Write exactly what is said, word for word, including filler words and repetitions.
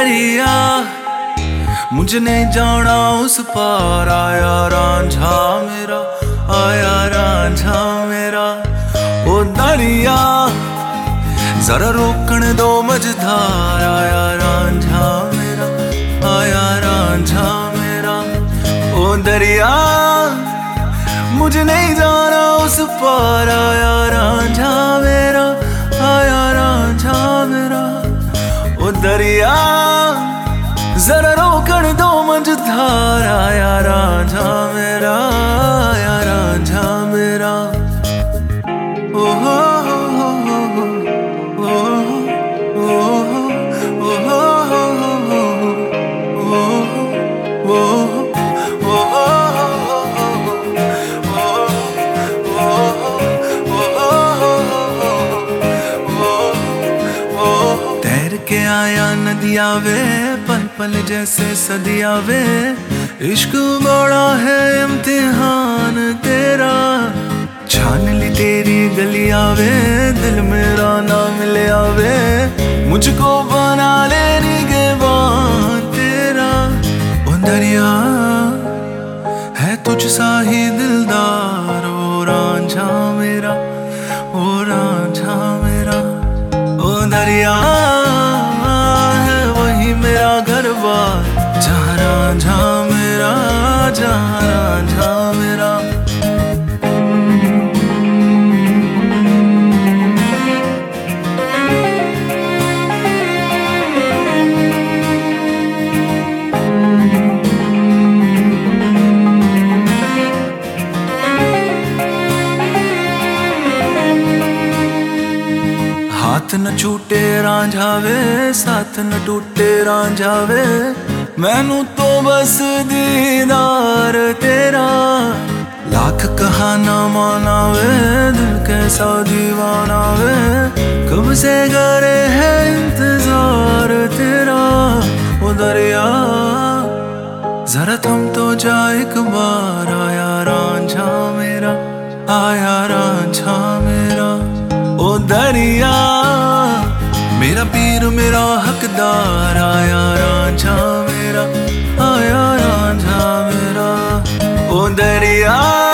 दरिया मुझे नहीं जाना उस पार, आया रांझा मेरा, आया रांझा मेरा। ओ दरिया जरा रोकण दो मझधार, आया रांझा मेरा, आया रांझा मेरा। ओ दरिया मुझे नहीं जाना उस पार, आया रांझा मेरा, आया रांझा मेरा। ओ दरिया जरा रोकण दो मझधार, आया रांझा मेरा, आया रांझा मेरा। ओ हो हो हो हो ओ हो ओ हो तैर के आया नदिया वे, पल पल जैसे सदिया वे। इश्क बड़ा है इम्तिहान तेरा, छान ली तेरी गलिया वे। दिल मेरा ना मिले आवे, मुझको बना ले निगहबान तेरा। ओ दरिया है तुझ सा ही दिलदार, ओ रांझा मेरा, ओ रांझा मेरा। ओ दरिया है वही मेरा घर बार, जहाँ रांझा मेरा, जहाँ रांझा मेरा। हाथ न छूटे रांझा वे, साथ न टूटे रांझा वे। मैनू तो बस दीदार तेरा, लाख कहा ना माना वे। दिल कैसा दीवाना वे, कब से करे है इंतजार तेरा। ओ दरिया जरा थम तो जा एक बार, आया रांझा मेरा, आया रांझा मेरा। ओ दरिया मेरा पीर मेरा हकदार, आया रांझा मेरा, आया रांझा मेरा। ओ दरिया